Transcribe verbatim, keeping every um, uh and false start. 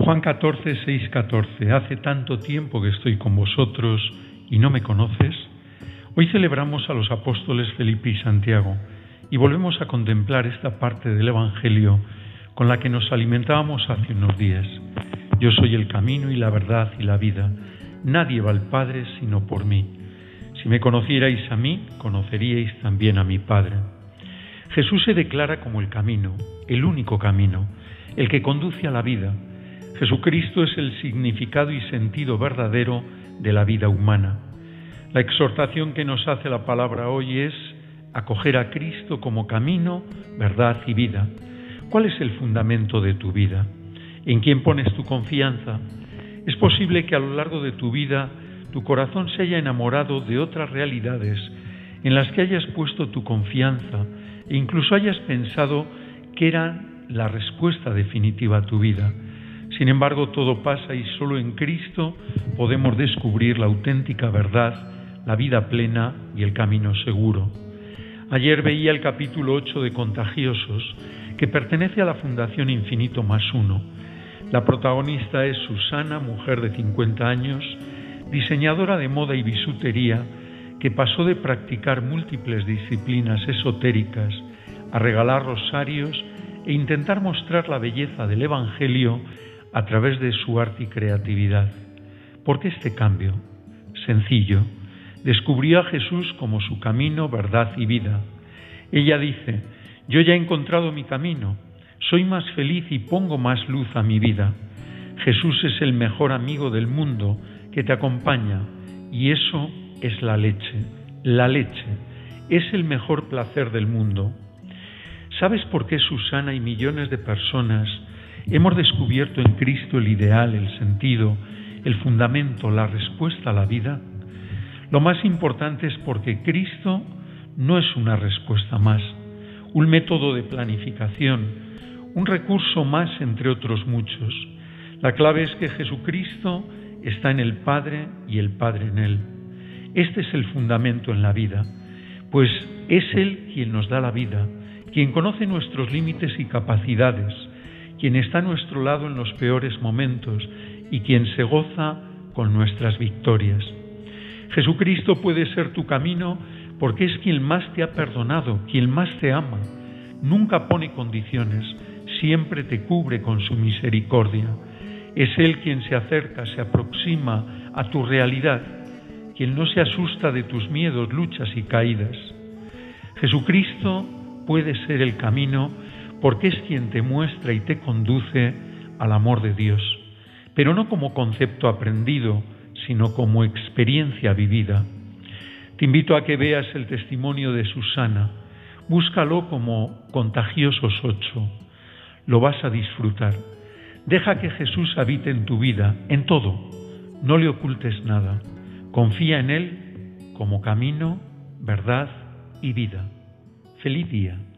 Juan catorce, seis, catorce. Hace tanto tiempo que estoy con vosotros y no me conoces. Hoy celebramos a los apóstoles Felipe y Santiago y volvemos a contemplar esta parte del Evangelio con la que nos alimentábamos hace unos días. Yo soy el camino y la verdad y la vida. Nadie va al Padre sino por mí. Si me conocierais a mí, conoceríais también a mi Padre. Jesús se declara como el camino, el único camino, el que conduce a la vida. Jesucristo es el significado y sentido verdadero de la vida humana. La exhortación que nos hace la palabra hoy es acoger a Cristo como camino, verdad y vida. ¿Cuál es el fundamento de tu vida? ¿En quién pones tu confianza? Es posible que a lo largo de tu vida tu corazón se haya enamorado de otras realidades en las que hayas puesto tu confianza e incluso hayas pensado que eran la respuesta definitiva a tu vida. Sin embargo, todo pasa y solo en Cristo podemos descubrir la auténtica verdad, la vida plena y el camino seguro. Ayer veía el capítulo ocho de Contagiosos, que pertenece a la Fundación Infinito Más Uno. La protagonista es Susana, mujer de cincuenta años, diseñadora de moda y bisutería, que pasó de practicar múltiples disciplinas esotéricas a regalar rosarios e intentar mostrar la belleza del Evangelio a través de su arte y creatividad. ¿Por qué este cambio? Sencillo. Descubrió a Jesús como su camino, verdad y vida. Ella dice: yo ya he encontrado mi camino, soy más feliz y pongo más luz a mi vida. Jesús es el mejor amigo del mundo que te acompaña, y eso es la leche. La leche es el mejor placer del mundo. ¿Sabes por qué Susana y millones de personas hemos descubierto en Cristo el ideal, el sentido, el fundamento, la respuesta a la vida? Lo más importante es porque Cristo no es una respuesta más, un método de planificación, un recurso más entre otros muchos. La clave es que Jesucristo está en el Padre y el Padre en Él. Este es el fundamento en la vida, pues es Él quien nos da la vida, quien conoce nuestros límites y capacidades, quien está a nuestro lado en los peores momentos y quien se goza con nuestras victorias. Jesucristo puede ser tu camino porque es quien más te ha perdonado, quien más te ama. Nunca pone condiciones, siempre te cubre con su misericordia. Es Él quien se acerca, se aproxima a tu realidad, quien no se asusta de tus miedos, luchas y caídas. Jesucristo puede ser el camino porque es quien te muestra y te conduce al amor de Dios, pero no como concepto aprendido, sino como experiencia vivida. Te invito a que veas el testimonio de Susana. Búscalo como Contagiosos ocho. Lo vas a disfrutar. Deja que Jesús habite en tu vida, en todo. No le ocultes nada. Confía en Él como camino, verdad y vida. Feliz día.